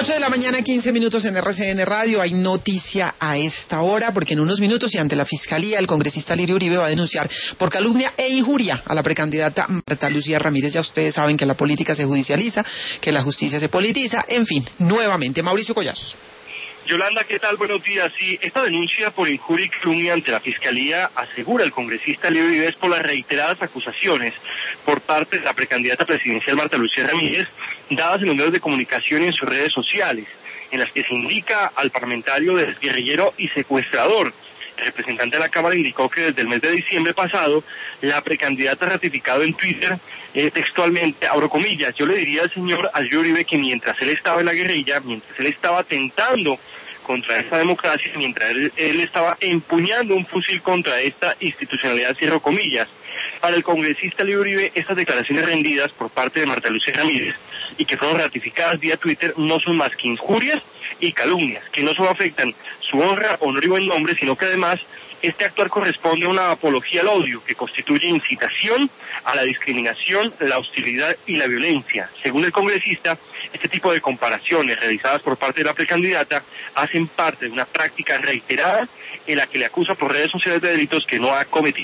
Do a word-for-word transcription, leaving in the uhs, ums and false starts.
ocho de la mañana, quince minutos en R C N Radio. Hay noticia a esta hora porque en unos minutos y ante la Fiscalía el congresista Lirio Uribe va a denunciar por calumnia e injuria a la precandidata Marta Lucía Ramírez. Ya ustedes saben que la política se judicializa, que la justicia se politiza, en fin, nuevamente. Mauricio Collazos. Yolanda, ¿qué tal? Buenos días. Sí, esta denuncia por injuria y calumnia ante la Fiscalía asegura el congresista Lirio Uribe por las reiteradas acusaciones por parte de la precandidata presidencial Marta Lucía Ramírez, dadas en los medios de comunicación y en sus redes sociales, en las que se indica al parlamentario desguerrillero y secuestrador. El representante de la Cámara indicó que desde el mes de diciembre pasado, la precandidata ha ratificado en Twitter, eh, textualmente, abro comillas, yo le diría al señor Lirio Uribe que mientras él estaba en la guerrilla, mientras él estaba atentando contra esta democracia, mientras él, él estaba empuñando un fusil contra esta institucionalidad, cierro comillas. Para el congresista Lirio Uribe, estas declaraciones rendidas por parte de Marta Lucía Ramírez y que fueron ratificadas vía Twitter no son más que injurias y calumnias, que no solo afectan su honra, honor y buen nombre, sino que además este actuar corresponde a una apología al odio que constituye incitación a la discriminación, la hostilidad y la violencia. Según el congresista, este tipo de comparaciones realizadas por parte de la precandidata hacen parte de una práctica reiterada en la que le acusa por redes sociales de delitos que no ha cometido.